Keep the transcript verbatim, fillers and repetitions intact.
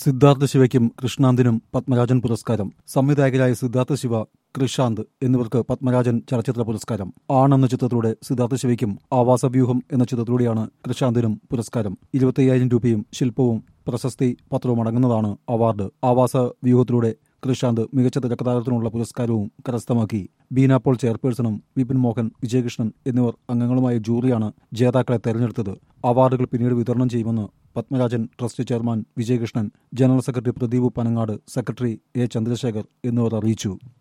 സിദ്ധാർത്ഥ ശിവയ്ക്കും കൃഷ്ണാന്തിനും പത്മരാജൻ പുരസ്കാരം. സംവിധായകരായ സിദ്ധാർത്ഥ ശിവ, കൃഷാന്ത് എന്നിവർക്ക് പത്മരാജൻ ചലച്ചിത്ര പുരസ്കാരം. ആൺ എന്ന ചിത്രത്തിലൂടെ സിദ്ധാർത്ഥ ശിവയ്ക്കും ആവാസവ്യൂഹം എന്ന ചിത്രത്തിലൂടെയാണ് കൃഷാന്തിനും പുരസ്കാരം. ഇരുപത്തയ്യായിരം രൂപയും ശില്പവും പ്രശസ്തി പത്രവും അടങ്ങുന്നതാണ് അവാർഡ്. ആവാസ വ്യൂഹത്തിലൂടെ കൃഷാന്ത് മികച്ച തിരക്കഥാകൃത്തിനുള്ള പുരസ്കാരവും കരസ്ഥമാക്കി. ബീന പോൾ ചെയർപേഴ്സണും വിപിൻ മോഹൻ, വിജയകൃഷ്ണൻ എന്നിവർ അംഗങ്ങളുമായ ജൂറിയാണ് ജേതാക്കളെ തെരഞ്ഞെടുത്തത്. അവാർഡുകൾ പിന്നീട് വിതരണം ചെയ്യുമെന്ന് Padmarajan trust chairman Vijayakrishnan, general secretary Pradeep Panangad, secretary A Chandrasekhar എന്നിവർ അറിയിച്ചു.